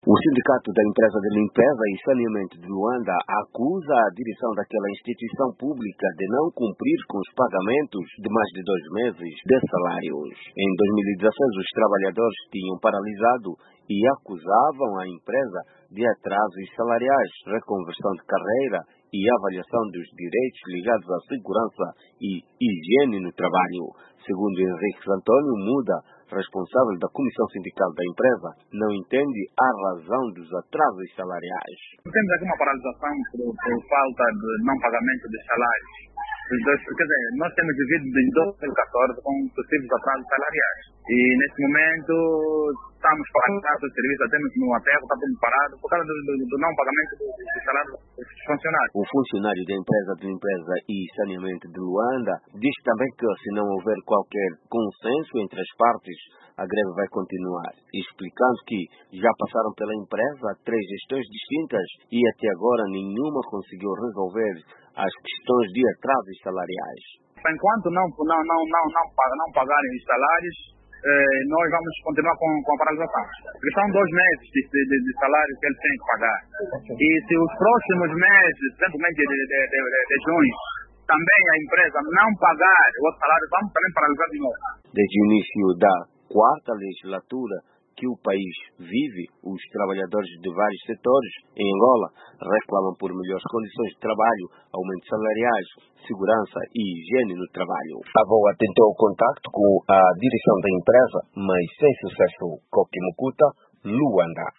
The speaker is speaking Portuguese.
O Sindicato da Empresa de Limpeza e Saneamento de Luanda acusa a direção daquela instituição pública de não cumprir com os pagamentos de mais de 2 meses de salários. Em 2016, os trabalhadores tinham paralisado e acusavam a empresa de atrasos salariais, reconversão de carreira e avaliação dos direitos ligados à segurança e higiene no trabalho. Segundo Henrique Antônio Muda, responsável da Comissão Sindical da empresa, não entende a razão dos atrasos salariais. Temos aqui uma paralisação por falta de não pagamento de salários. Quer dizer, nós temos vivido desde 2014 com sucessivos atrasos salariais. E nesse momento estamos parados o serviço, até no aterro está tudo parado por causa do não pagamento do salário dos funcionários. O funcionário da empresa de limpeza e saneamento de Luanda diz também que se não houver qualquer consenso entre as partes, a greve vai continuar, explicando que já passaram pela empresa 3 gestões distintas e até agora nenhuma conseguiu resolver as questões de atrasos salariais. Enquanto não pagarem os salários, nós vamos continuar com a paralisação. Porque são 2 meses de salário que eles têm que pagar. E se os próximos meses, simplesmente de junho, também a empresa não pagar o salário, vamos também paralisar de novo. Desde o início da 4ª legislatura que o país vive, os trabalhadores de vários setores em Angola reclamam por melhores condições de trabalho, aumentos salariais, segurança e higiene no trabalho. A VOA tentou contacto com a direção da empresa, mas sem sucesso. Koki Mukuta, Luanda.